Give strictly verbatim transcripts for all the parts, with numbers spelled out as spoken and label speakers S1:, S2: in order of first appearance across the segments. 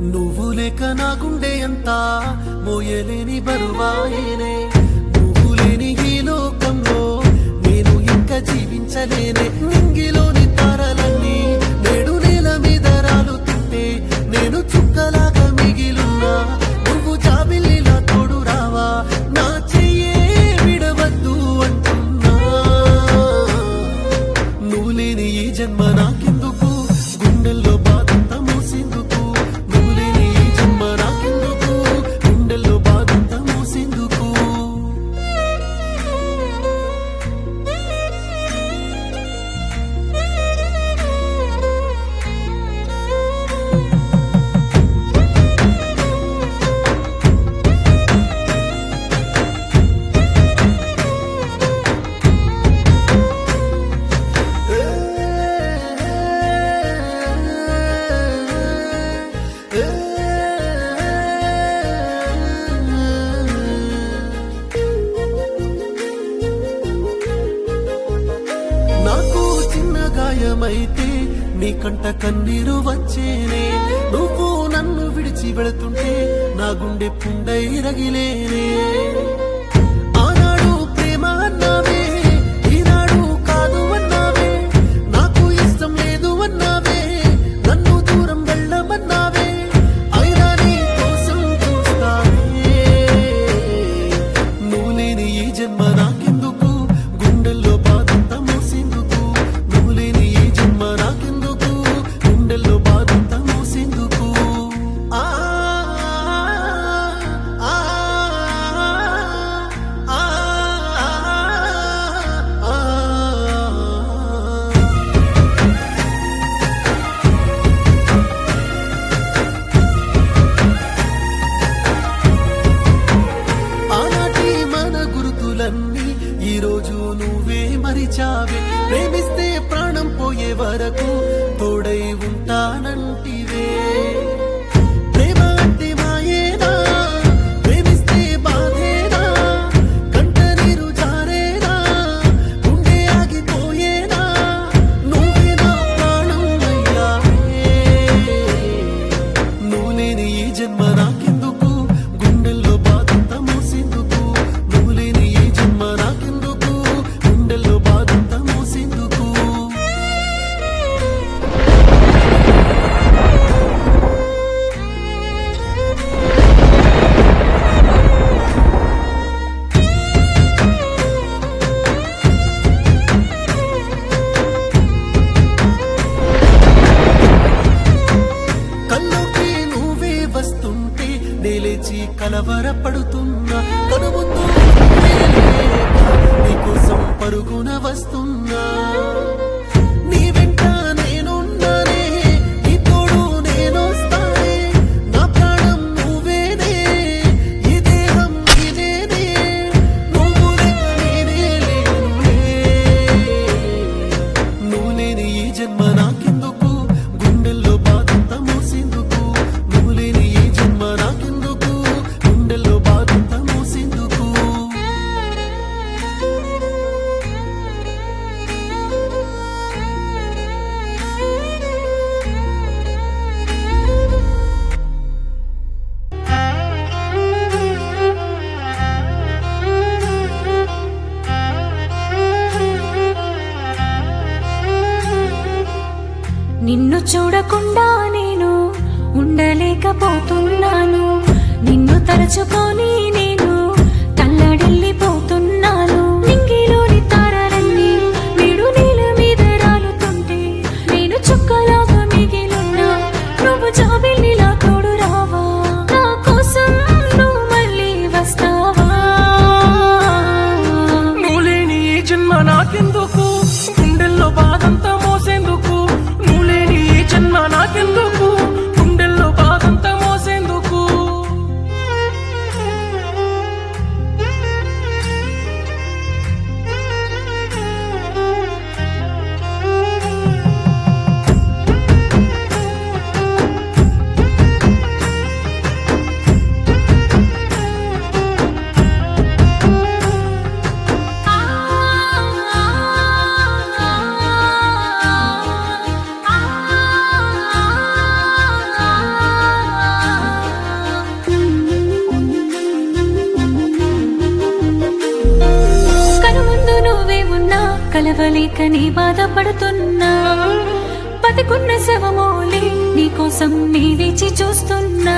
S1: నువ్వు లేక నా గుండె ఎంత మోయలేని బరువాయేనే నువ్వు లేని ఈ లోకంలో నేను ఇంకా జీవించలేనే నింగిలోని తారలన్నీ నేడు నేల మీద రాలుతుంటే నేను చుక్కలాగా మిగిలున్నా నువ్వు జాబిల్లిలా తోడు రావా నా చెయ్యే విడవద్దు అంటున్నా నువ్వు లేని ఈ జన్మ నాకెందుకు గుండెల్లో బాధంతా మోసేందుకు నువ్వు లేని ఈ జన్మ నాకెందుకు గుండెల్లో బాధంతా మోసేందుకు నాకు చిన్న గాయమైతే నీ కంట కన్నీరు వచ్చేనే నువ్వు నన్ను విడిచి వెళుతుంటే నా గుండె పుండై రగిలేనే ఆనాడు ప్రేమ అన్నావే ఈనాడు కాదు అన్నావే నాకు ఇష్టం లేదు అన్నావే నన్ను దూరం వెళ్ళమన్నావే అయినా నీ కోసం చూస్తావే నువ్వు లేని ఈ జన్మ నాకెందుకు గుండెల్లో బాధంతా మోసేందుకు నువ్వు లేని ఈ జన్మ నాకెందుకు గుండెల్లో బాధంతా మోసేందుకు ఆ ఆ ఆ ఆనాటి మన గుర్తులన్నీ ఈ రోజు నువ్వే మరిచావే ప్రేమిస్తే ప్రాణం పోయే వరకు తోడై ఉంటానంటివే ప్రేమ అంటే మాయేనా ప్రేమిస్తే బాధేనా కంట నీరు జారేనా గుండె ఆగిపోయేనా నువ్వే నా ప్రాణం అయ్యావే నువ్వు లేని ఈ జన్మ నాకెందుకు గుండెల్లో బాధంతా మోసేందుకు నువ్వు లేని ఈ జన్మ నాకెందుకు గుండెల్లో బాధంతా మోసేందుకు కల్లోకి నువ్వే వస్తుంటే నేలేచి కలవరపడుతున్నా కనుముందు నువ్వే లేక నీకోసం పరుగున వస్తున్నా నీ వెంట నేనున్నానే నీ తోడు నేనొస్తానే నా ప్రాణం నువ్వేనే ఈ దేహం నీదేనే నువ్వు లేక నేనే లేనులే నువ్వు లేని ఈ జన్మ నాకెందుకు గుండెల్లో బాధంతా మోసేందుకు నువ్వు లేని ఈ జన్మ నాకెందుకు గుండెల్లో బాధంతా మోసేందుకు
S2: నిన్ను చూడకుండా నేను ఉండలేకపోతున్నాను నిన్ను తలుచుకొని నేను తల్లడిల్లిపోతున్నాను నింగిలోని తారలన్నీ నేడు నేల మీద రాలుతుంటే నేను చుక్కలాగా మిగిలున్నా నువ్వు జాబిల్లిలా తోడు రావా నా కోసం నువ్వు మళ్ళీ వస్తావా
S3: నువ్వు లేని ఈ జన్మ నాకెందుకు గుండెల్లో బాధంతా మోసేందుకు నువ్వు లేని ఈ జన్మ నాకెందుకు గుండెల్లో బాధంతా మోసేందుకు
S2: కలవలేక నీ బాధపడుతున్నా బతికున్న శవమోలే నీకోసం నీ వేచి చూస్తున్నా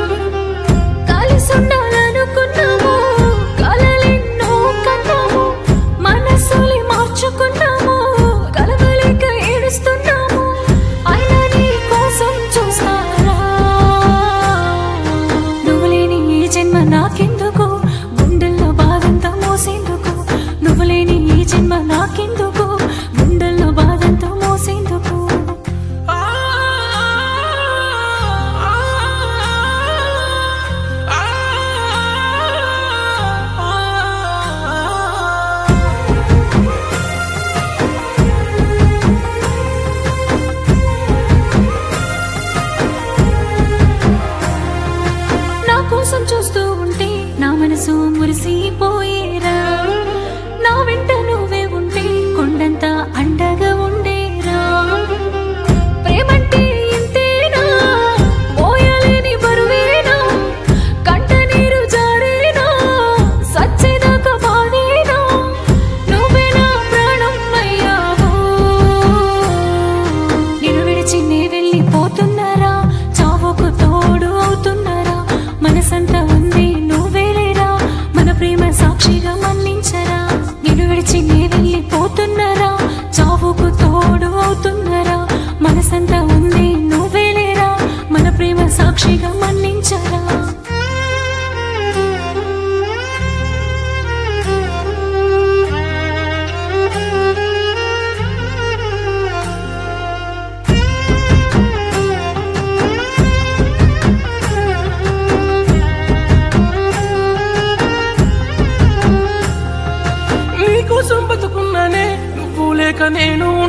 S2: కలిసుండాలనుకున్నాము కలలెన్నో కన్నాము మనసుని మార్చుకున్నాము కలవలేక ఏడుస్తున్నాము అయినా నీ కోసం చూస్తారా నువ్వు లేని ఈ జన్మ నాకెందుకు గుండెల్లో బాధంతా మోసేందుకు నువ్వు లేని ఈ జన్మ నాకెందుకు గుండెల్లో బాధంతా మోసేందుకు నా కోసం చూస్తూ ఉంటే నా మనసు మురిసిపోయేరా నా వెంట నువ్వే ఉంటే కొండంత అండగా ఉండేరా ప్రేమంటే ఇంతేనా మోయలేని బరువేనా కంట నీరు జారేనా సచ్చేదాకా బాధేనా నువ్వే నా ప్రాణం అయ్యావు నిన్ను విడిచి నే వెళ్ళిపోతున్నారా చావుకు తోడు అవుతున్నారా మనసంతా ఉంది నువ్వేలేరా మన ప్రేమ సాక్షిగా మన్నించరా నిన్ను విడిచి నే వెళ్ళిపోతున్నారా చావుకు తోడు అవుతున్నారా మనసంతా ఉంది నువ్వేలేరా మన ప్రేమ సాక్షిగా మన్నించరా
S3: నీకోసం బతుకున్నానే నువ్వు లేక నేను